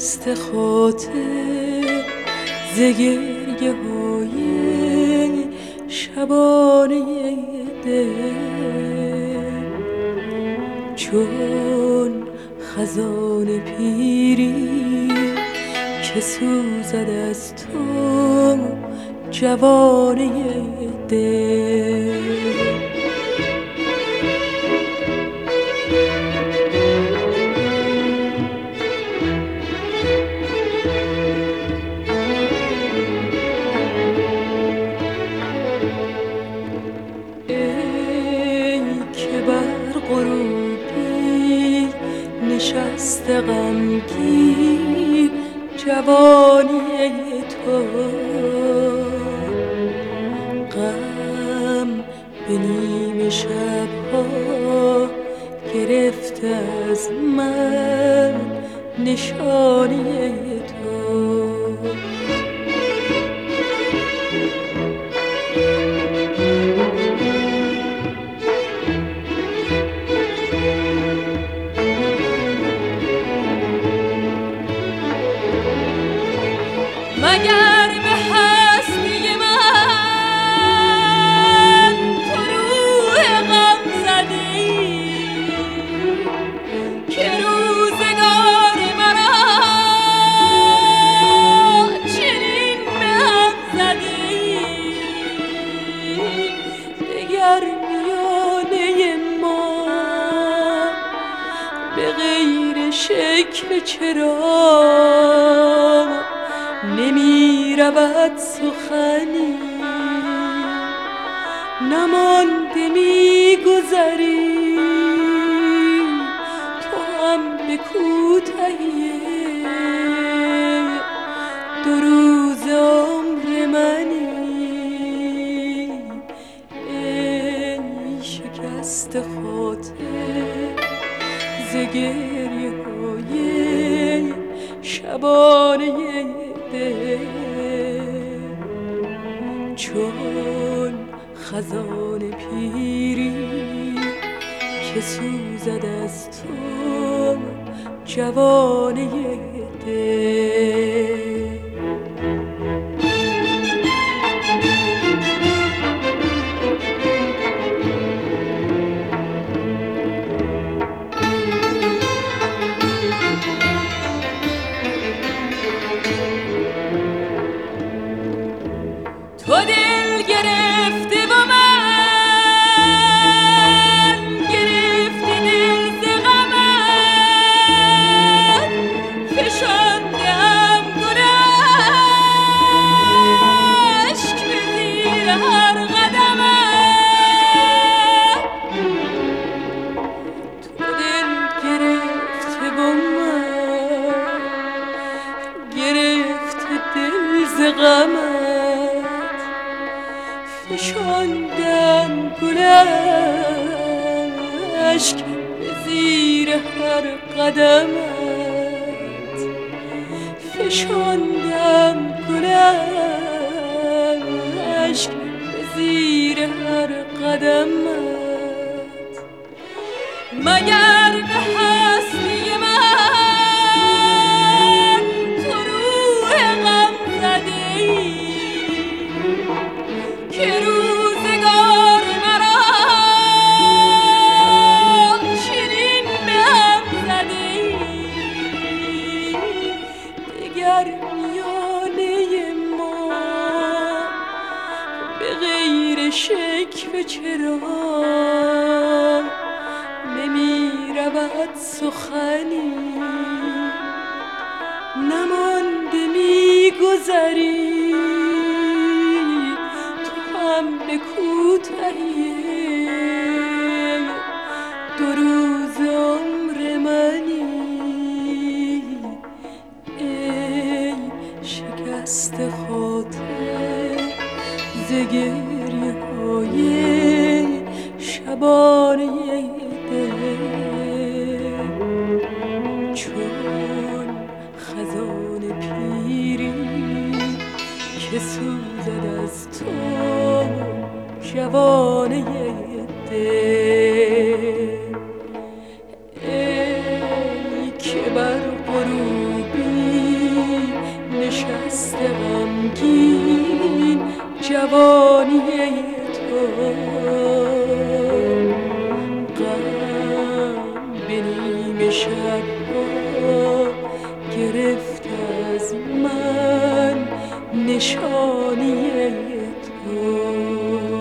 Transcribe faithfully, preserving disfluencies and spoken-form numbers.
شکست خاطر ز گریه های شبانه دل، چون خزان پیری که سوزد از تو جوانه دل. نشسته غمگین جوانی تو، غم به نیمه شبها گرفته از من نشانی تو. مگر به هستی من تو روح غم زده ای که روزگار مرا چنین به هم زده ای؟ دگر میانه ما به غیر شکوه چرا نمی رود سخنی؟ نمانده می گذری تو هم به کوتاهی دو روز عمر منی. ای شکست خاطر ز گریه های شبانه دل، چون خزان پیری که سوزد از تو جوانه دل. تو دل گرفته و من گرفته دل ز غمت، فشاندم گل اشک به زیر هر قدمت. تو دل گرفته و من گرفته دل ز غمت، فشاندم گل اشک به زیر هر قدمت، فشاندم گل اشک به زیر هر قدمت. مگر به هستی من تو روح غم زده ای که روزگار مرا چنین به هم زده ای؟ دگر میانه ما به غیر شکوه چرا نمی رود سخنی؟ نمانده می گذری به کوتاهی دو روز عمر منی. ای شکست خاطر ز گریه های شبانه دل، چون خزان پیری که سوزد از تو جوانه دل. ای که بر غروبی جوانی تو غم به نیمه شب‌ها گرفت از من نشانی تو